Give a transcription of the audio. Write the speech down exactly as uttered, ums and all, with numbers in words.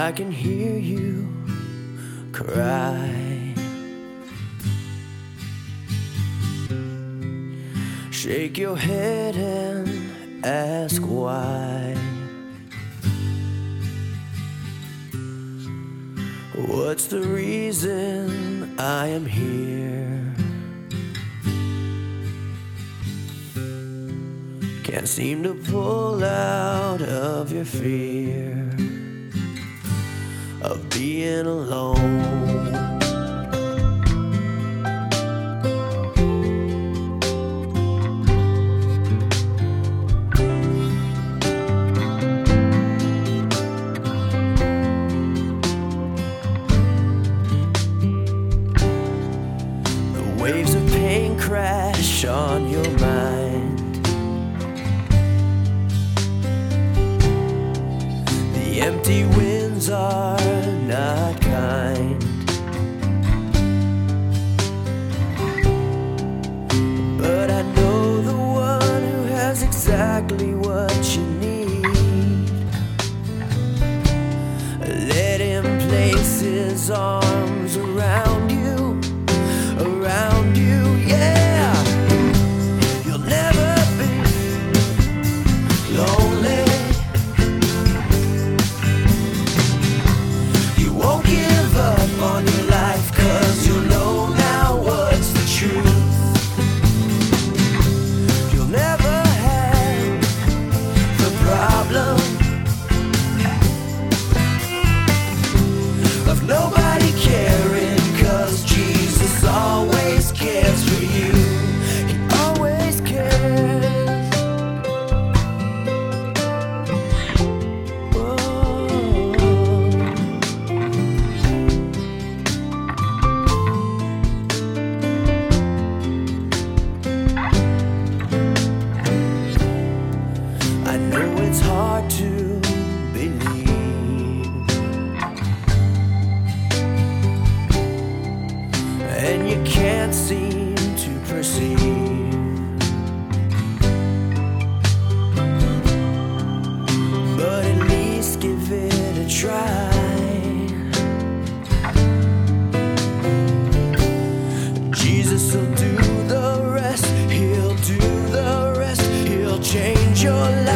I can hear you cry. Shake your head and ask why. What's the reason I am here? Can't seem to pull out of your fear of being alone. The waves of pain crash on your mind. The empty winds are not kind, but I know the one who has exactly what you need. Let him place his arms around you, around you, yeah. You'll never be lonely. On your life, 'cause you know now what's the truth. You'll never have the problem of nobody caring, 'cause Jesus always cares for you. He always cares. It's hard to believe, and you can't seem to perceive, but at least give it a try. Jesus will do the rest, he'll do the rest, he'll change your life.